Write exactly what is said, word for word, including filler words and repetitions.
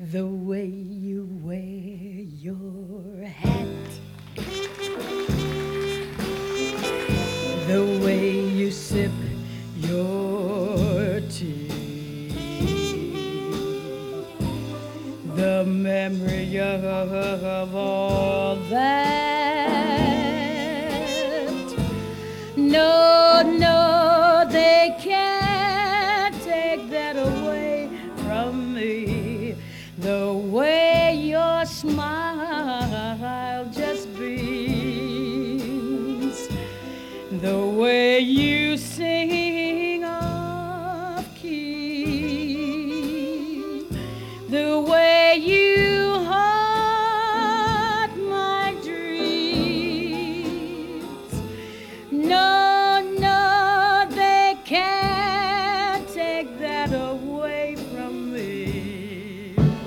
The way you wear your hat, the way you sip your tea, the memory of all that. No, no, they can't take that away from me. The way your smile